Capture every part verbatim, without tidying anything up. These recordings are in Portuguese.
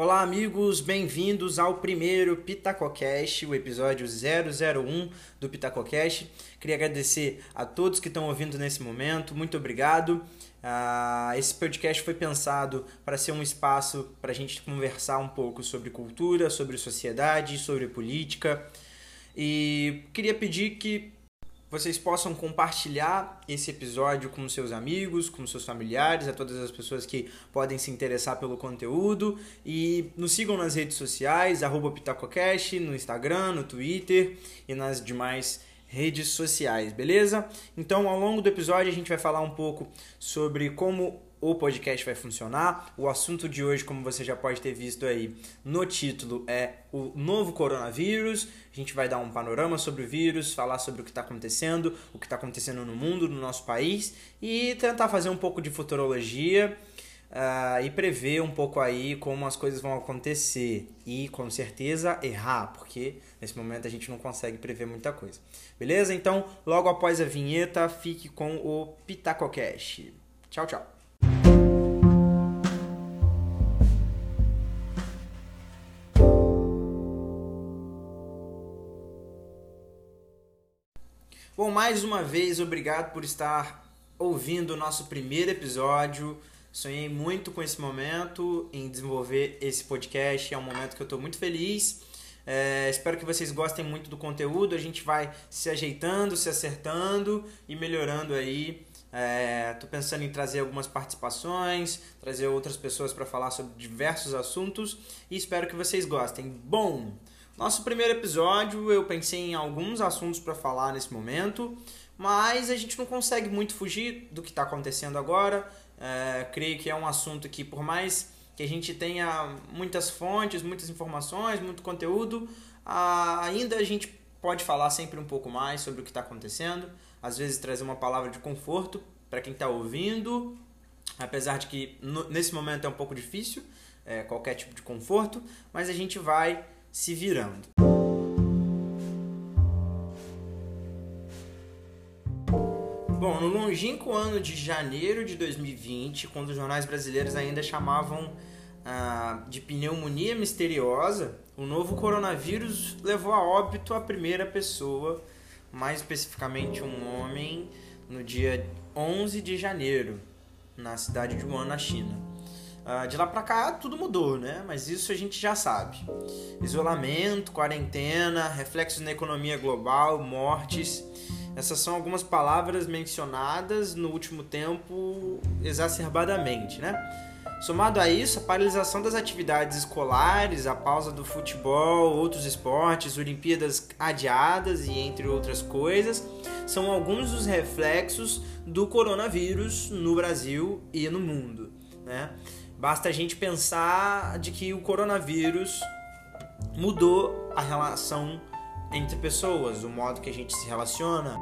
Olá amigos, bem-vindos ao primeiro PitacoCast, o episódio zero zero um do PitacoCast. Queria agradecer a todos que estão ouvindo nesse momento, muito obrigado. Uh, esse podcast foi pensado para ser um espaço para a gente conversar um pouco sobre cultura, sobre sociedade, sobre política. E queria pedir que vocês possam compartilhar esse episódio com seus amigos, com seus familiares, a todas as pessoas que podem se interessar pelo conteúdo. E nos sigam nas redes sociais, arroba PitacoCast, no Instagram, no Twitter e nas demais redes sociais, beleza? Então, ao longo do episódio, a gente vai falar um pouco sobre como o podcast vai funcionar. O assunto de hoje, como você já pode ter visto aí no título, é o novo coronavírus. A gente vai dar um panorama sobre o vírus, falar sobre o que está acontecendo, o que está acontecendo no mundo, no nosso país e tentar fazer um pouco de futurologia uh, e prever um pouco aí como as coisas vão acontecer e, com certeza, errar, porque nesse momento a gente não consegue prever muita coisa. Beleza? Então, logo após a vinheta, fique com o PitacoCast. Tchau, tchau. Bom, mais uma vez, obrigado por estar ouvindo o nosso primeiro episódio. Sonhei muito com esse momento, em desenvolver esse podcast. É um momento que eu estou muito feliz. É, espero que vocês gostem muito do conteúdo. A gente vai se ajeitando, se acertando e melhorando aí. Estou é, pensando em trazer algumas participações, trazer outras pessoas para falar sobre diversos assuntos e espero que vocês gostem. Bom, nosso primeiro episódio eu pensei em alguns assuntos para falar nesse momento, mas a gente não consegue muito fugir do que está acontecendo agora. É, creio que é um assunto que, por mais que a gente tenha muitas fontes, muitas informações, muito conteúdo, ainda a gente pode falar sempre um pouco mais sobre o que está acontecendo, às vezes trazer uma palavra de conforto para quem está ouvindo, apesar de que no, nesse momento é um pouco difícil, é, qualquer tipo de conforto, mas a gente vai se virando. Bom, no longínquo ano de janeiro de dois mil e vinte, quando os jornais brasileiros ainda chamavam ah, de pneumonia misteriosa, o novo coronavírus levou a óbito a primeira pessoa, mais especificamente um homem, no dia onze de janeiro, na cidade de Wuhan, na China. Uh, de lá pra cá tudo mudou, né? Mas isso a gente já sabe. Isolamento, quarentena, reflexos na economia global, mortes. Essas são algumas palavras mencionadas no último tempo exacerbadamente, né? Somado a isso, a paralisação das atividades escolares, a pausa do futebol, outros esportes, Olimpíadas adiadas e entre outras coisas, são alguns dos reflexos do coronavírus no Brasil e no mundo, né? Basta a gente pensar de que o coronavírus mudou a relação entre pessoas, o modo que a gente se relaciona.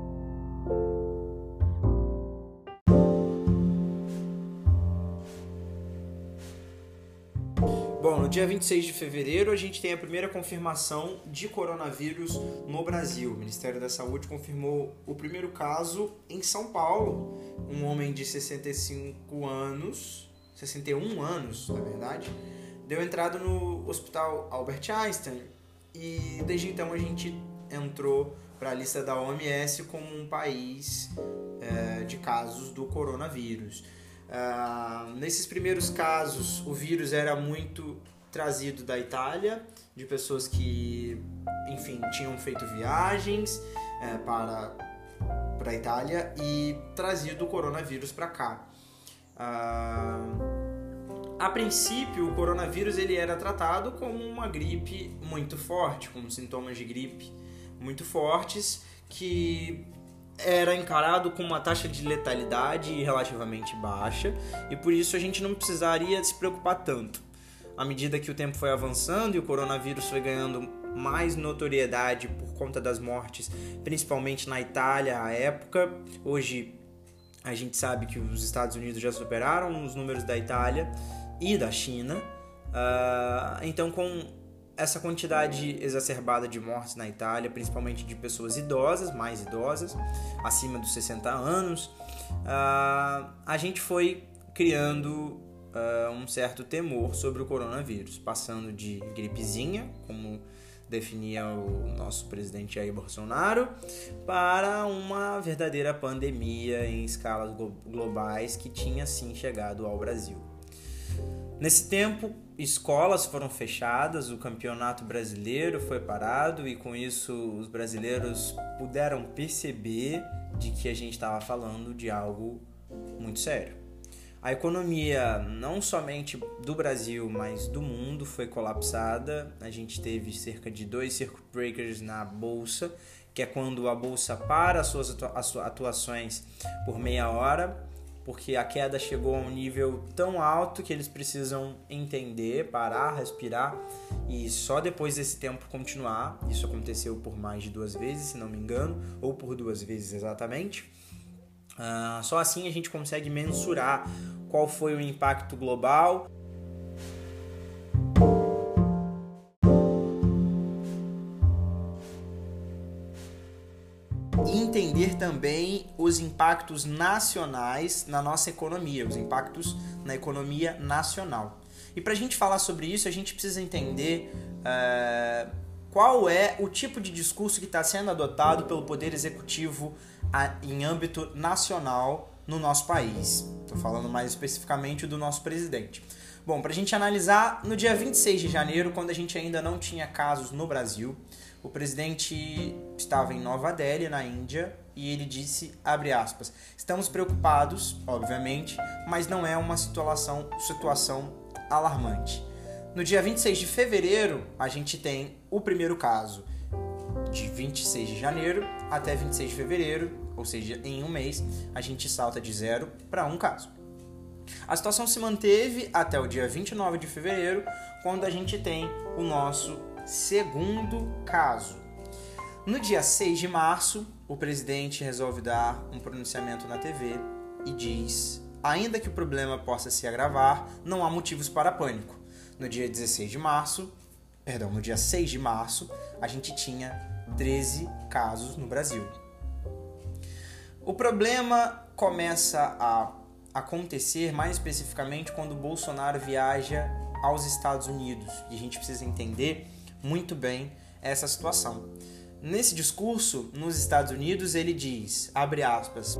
Bom, no dia vinte e seis de fevereiro a gente tem a primeira confirmação de coronavírus no Brasil. O Ministério da Saúde confirmou o primeiro caso em São Paulo. Um homem de sessenta e cinco anos... sessenta e um anos, na verdade, deu entrada no Hospital Albert Einstein e desde então a gente entrou para a lista da O M S como um país é, de casos do coronavírus. Uh, nesses primeiros casos, o vírus era muito trazido da Itália, de pessoas que, enfim, tinham feito viagens é, para, para a Itália e trazido o coronavírus para cá. Uh, a princípio, o coronavírus ele era tratado como uma gripe muito forte, com sintomas de gripe muito fortes, que era encarado com uma taxa de letalidade relativamente baixa e por isso a gente não precisaria se preocupar tanto. À medida que o tempo foi avançando e o coronavírus foi ganhando mais notoriedade por conta das mortes, principalmente na Itália à época, hoje a gente sabe que os Estados Unidos já superaram os números da Itália e da China. Uh, então, com essa quantidade exacerbada de mortes na Itália, principalmente de pessoas idosas, mais idosas, acima dos sessenta anos, uh, a gente foi criando uh, um certo temor sobre o coronavírus, passando de gripezinha, como definia o nosso presidente Jair Bolsonaro, para uma verdadeira pandemia em escalas globais que tinha sim chegado ao Brasil. Nesse tempo, escolas foram fechadas, o campeonato brasileiro foi parado e com isso os brasileiros puderam perceber de que a gente estava falando de algo muito sério. A economia, não somente do Brasil, mas do mundo, foi colapsada. A gente teve cerca de dois circuit breakers na Bolsa, que é quando a Bolsa para as suas atuações por meia hora, porque a queda chegou a um nível tão alto que eles precisam entender, parar, respirar e só depois desse tempo continuar. Isso aconteceu por mais de duas vezes, se não me engano, ou por duas vezes exatamente. Uh, só assim a gente consegue mensurar qual foi o impacto global. E entender também os impactos nacionais na nossa economia, os impactos na economia nacional. E para a gente falar sobre isso, a gente precisa entender uh, qual é o tipo de discurso que está sendo adotado pelo Poder Executivo em âmbito nacional no nosso país. Estou falando mais especificamente do nosso presidente. Bom, para a gente analisar, no dia vinte e seis de janeiro, quando a gente ainda não tinha casos no Brasil, o presidente estava em Nova Delhi, na Índia, e ele disse, abre aspas, estamos preocupados, obviamente, mas não é uma situação, situação alarmante. No dia vinte e seis de fevereiro, a gente tem o primeiro caso. De vinte e seis de janeiro até vinte e seis de fevereiro, ou seja, em um mês, a gente salta de zero para um caso. A situação se manteve até o dia vinte e nove de fevereiro, quando a gente tem o nosso segundo caso. No dia seis de março, o presidente resolve dar um pronunciamento na T V e diz, ainda que o problema possa se agravar, não há motivos para pânico. No dia dezesseis de março, perdão, no dia seis de março, a gente tinha treze casos no Brasil. O problema começa a acontecer mais especificamente quando o Bolsonaro viaja aos Estados Unidos. E a gente precisa entender muito bem essa situação. Nesse discurso, nos Estados Unidos, ele diz, abre aspas,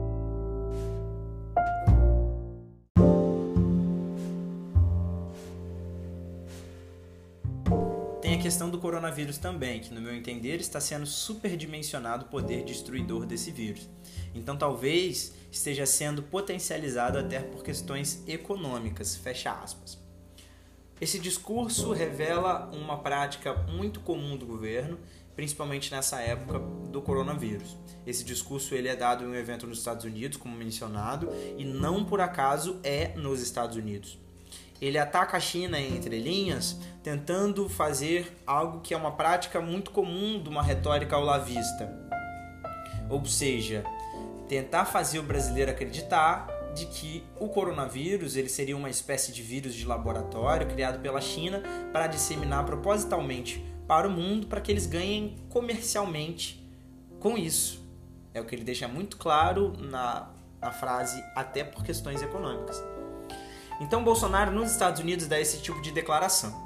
tem a questão do coronavírus também, que no meu entender está sendo superdimensionado o poder destruidor desse vírus. Então talvez esteja sendo potencializado até por questões econômicas, fecha aspas. Esse discurso revela uma prática muito comum do governo, principalmente nessa época do coronavírus. Esse discurso ele é dado em um evento nos Estados Unidos, como mencionado, e não por acaso é nos Estados Unidos. Ele ataca a China entre linhas, tentando fazer algo que é uma prática muito comum de uma retórica olavista. Ou seja, tentar fazer o brasileiro acreditar de que o coronavírus ele seria uma espécie de vírus de laboratório criado pela China para disseminar propositalmente para o mundo para que eles ganhem comercialmente com isso. É o que ele deixa muito claro na, na frase, até por questões econômicas. Então Bolsonaro nos Estados Unidos dá esse tipo de declaração.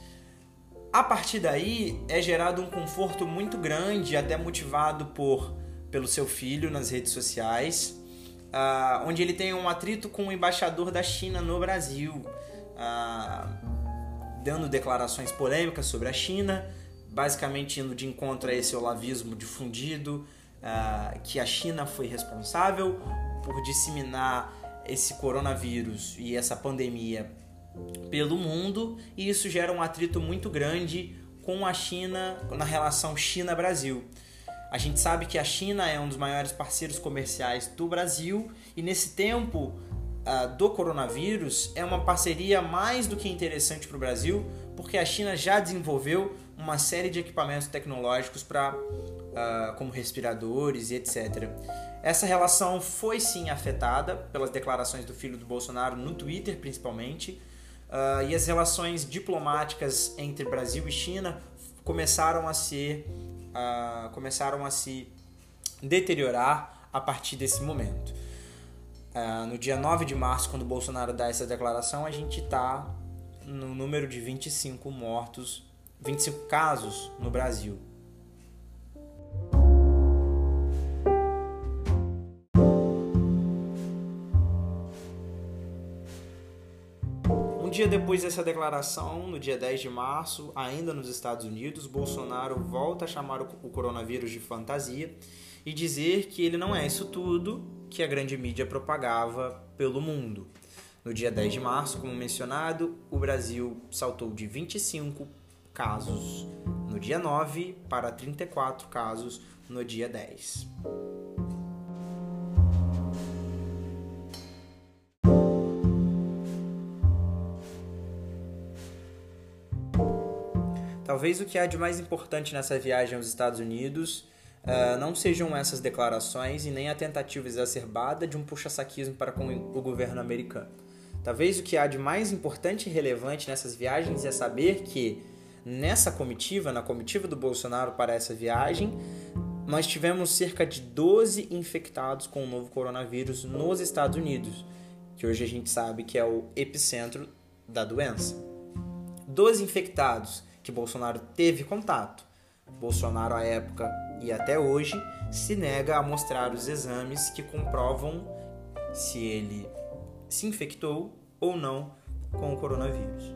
A partir daí é gerado um conforto muito grande, até motivado por, pelo seu filho nas redes sociais, uh, onde ele tem um atrito com o embaixador da China no Brasil, uh, dando declarações polêmicas sobre a China, basicamente indo de encontro a esse olavismo difundido, uh, que a China foi responsável por disseminar esse coronavírus e essa pandemia pelo mundo, e isso gera um atrito muito grande com a China, na relação China-Brasil. A gente sabe que a China é um dos maiores parceiros comerciais do Brasil, e nesse tempo uh, do coronavírus é uma parceria mais do que interessante para o Brasil, porque a China já desenvolveu uma série de equipamentos tecnológicos para uh, como respiradores e etcétera. Essa relação foi sim afetada pelas declarações do filho do Bolsonaro no Twitter, principalmente, uh, e as relações diplomáticas entre Brasil e China começaram a ser, uh, começaram a se deteriorar a partir desse momento. Uh, no dia nove de março, quando o Bolsonaro dá essa declaração, a gente está no número de vinte e cinco mortos, vinte e cinco casos no Brasil. Um dia depois dessa declaração, no dia dez de março, ainda nos Estados Unidos, Bolsonaro volta a chamar o coronavírus de fantasia e dizer que ele não é isso tudo que a grande mídia propagava pelo mundo. No dia dez de março, como mencionado, o Brasil saltou de vinte e cinco casos no dia nove para trinta e quatro casos no dia dez. Talvez o que há de mais importante nessa viagem aos Estados Unidos uh, não sejam essas declarações e nem a tentativa exacerbada de um puxa-saquismo para com o governo americano. Talvez o que há de mais importante e relevante nessas viagens é saber que nessa comitiva, na comitiva do Bolsonaro para essa viagem, nós tivemos cerca de doze infectados com o novo coronavírus nos Estados Unidos, que hoje a gente sabe que é o epicentro da doença. doze infectados que Bolsonaro teve contato. Bolsonaro, à época e até hoje, se nega a mostrar os exames que comprovam se ele se infectou ou não com o coronavírus.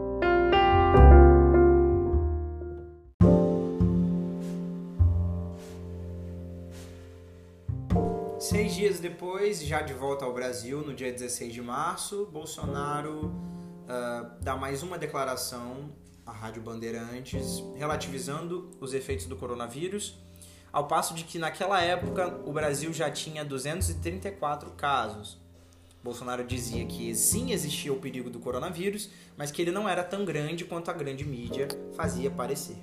Seis dias depois, já de volta ao Brasil, no dia dezesseis de março, Bolsonaro uh, dá mais uma declaração à Rádio Bandeirantes, relativizando os efeitos do coronavírus, ao passo de que naquela época o Brasil já tinha duzentos e trinta e quatro casos. Bolsonaro dizia que sim, existia o perigo do coronavírus, mas que ele não era tão grande quanto a grande mídia fazia parecer.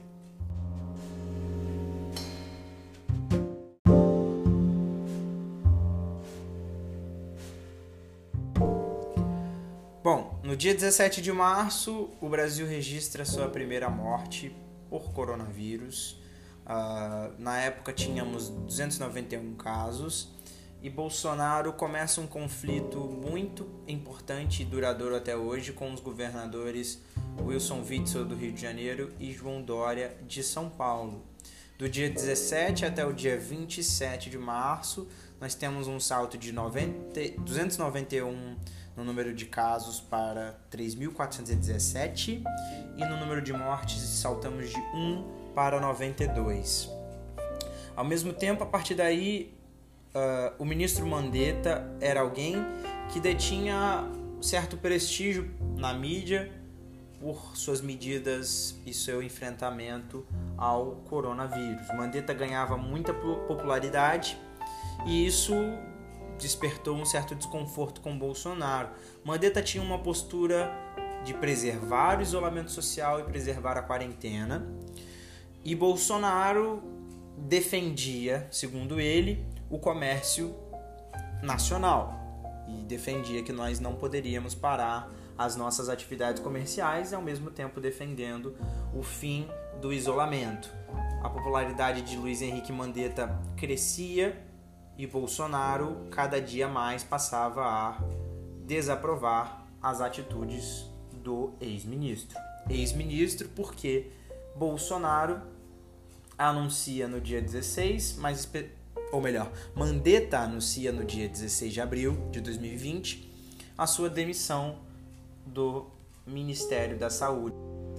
Bom, no dia dezessete de março, o Brasil registra sua primeira morte por coronavírus. Uh, na época tínhamos duzentos e noventa e um casos e Bolsonaro começa um conflito muito importante e duradouro até hoje com os governadores Wilson Witzel do Rio de Janeiro e João Dória de São Paulo. Do dia dezessete até o dia vinte e sete de março, nós temos um salto de duzentos e noventa e um no número de casos para três mil quatrocentos e dezessete e no número de mortes saltamos de um para noventa e dois. Ao mesmo tempo, a partir daí, uh, o ministro Mandetta era alguém que detinha certo prestígio na mídia por suas medidas e seu enfrentamento ao coronavírus. Mandetta ganhava muita popularidade e isso despertou um certo desconforto com Bolsonaro. Mandetta tinha uma postura de preservar o isolamento social e preservar a quarentena, e Bolsonaro defendia, segundo ele, o comércio nacional e defendia que nós não poderíamos parar as nossas atividades comerciais e ao mesmo tempo defendendo o fim do isolamento. A popularidade de Luiz Henrique Mandetta crescia e Bolsonaro cada dia mais passava a desaprovar as atitudes do ex-ministro. Ex-ministro porque Bolsonaro anuncia no dia dezesseis, mas, ou melhor, Mandetta anuncia no dia dezesseis de abril de dois mil e vinte a sua demissão do Ministério da Saúde.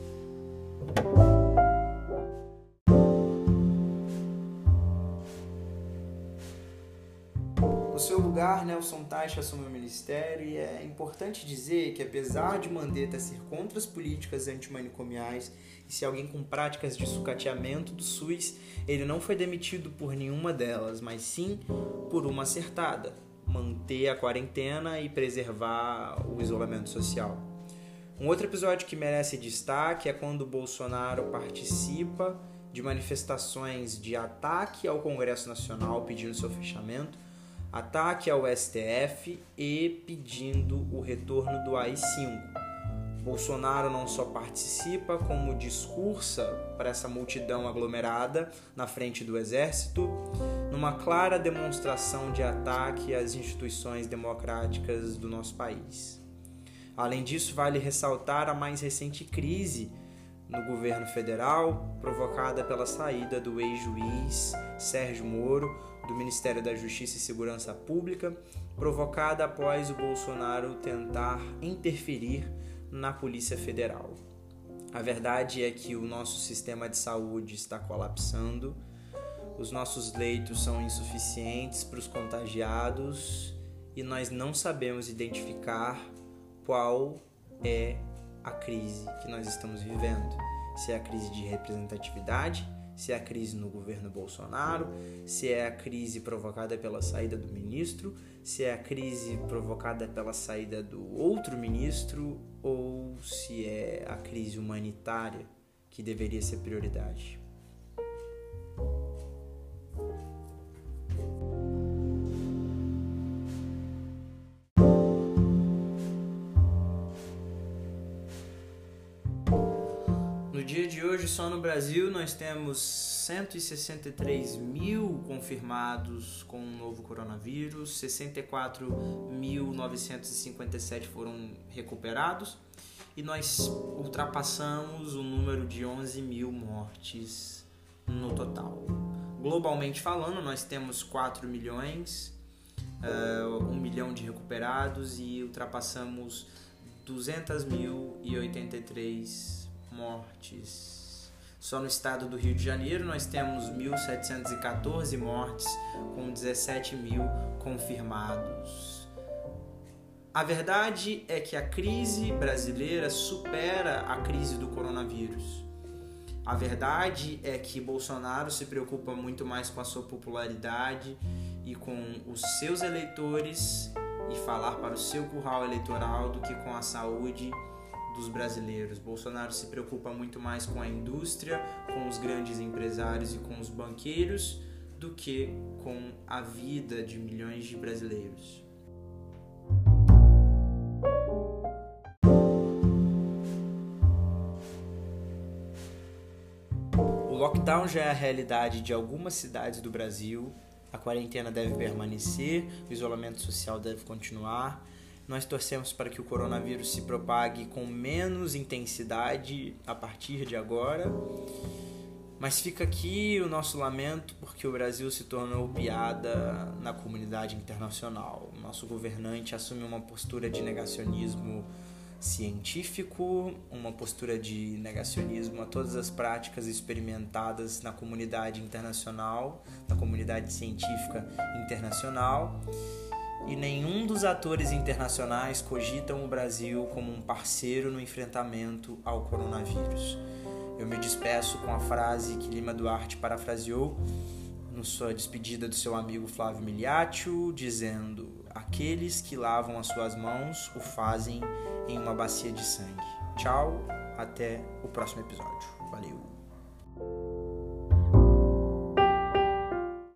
No seu lugar, Nelson Teich assume o ministério e é importante dizer que, apesar de Mandetta ser contra as políticas antimanicomiais e ser alguém com práticas de sucateamento do SUS, ele não foi demitido por nenhuma delas, mas sim por uma acertada: manter a quarentena e preservar o isolamento social. Um outro episódio que merece destaque é quando Bolsonaro participa de manifestações de ataque ao Congresso Nacional pedindo seu fechamento, ataque ao S T F e pedindo o retorno do A I cinco. Bolsonaro não só participa, como discursa para essa multidão aglomerada na frente do Exército, numa clara demonstração de ataque às instituições democráticas do nosso país. Além disso, vale ressaltar a mais recente crise no governo federal, provocada pela saída do ex-juiz Sérgio Moro do Ministério da Justiça e Segurança Pública, provocada após o Bolsonaro tentar interferir na Polícia Federal. A verdade é que o nosso sistema de saúde está colapsando, os nossos leitos são insuficientes para os contagiados e nós não sabemos identificar qual é a crise que nós estamos vivendo. Se é a crise de representatividade, se é a crise no governo Bolsonaro, se é a crise provocada pela saída do ministro, se é a crise provocada pela saída do outro ministro ou se é a crise humanitária que deveria ser prioridade. No dia de hoje, só no Brasil, nós temos cento e sessenta e três mil confirmados com o novo coronavírus, sessenta e quatro mil novecentos e cinquenta e sete foram recuperados e nós ultrapassamos o número de onze mil mortes no total. Globalmente falando, nós temos quatro milhões, uh, um milhão de recuperados e ultrapassamos duzentos mil e oitenta e três mortes. Só no estado do Rio de Janeiro nós temos mil setecentos e quatorze mortes com dezessete mil confirmados. A verdade é que a crise brasileira supera a crise do coronavírus. A verdade é que Bolsonaro se preocupa muito mais com a sua popularidade e com os seus eleitores e falar para o seu curral eleitoral do que com a saúde dos brasileiros. Bolsonaro se preocupa muito mais com a indústria, com os grandes empresários e com os banqueiros do que com a vida de milhões de brasileiros. O lockdown já é a realidade de algumas cidades do Brasil. A quarentena deve permanecer, o isolamento social deve continuar. Nós torcemos para que o coronavírus se propague com menos intensidade a partir de agora. Mas fica aqui o nosso lamento porque o Brasil se tornou piada na comunidade internacional. O nosso governante assume uma postura de negacionismo científico, uma postura de negacionismo a todas as práticas experimentadas na comunidade internacional, na comunidade científica internacional. E nenhum dos atores internacionais cogitam o Brasil como um parceiro no enfrentamento ao coronavírus. Eu me despeço com a frase que Lima Duarte parafraseou na sua despedida do seu amigo Flávio Miliaccio, dizendo: aqueles que lavam as suas mãos o fazem em uma bacia de sangue. Tchau, até o próximo episódio. Valeu!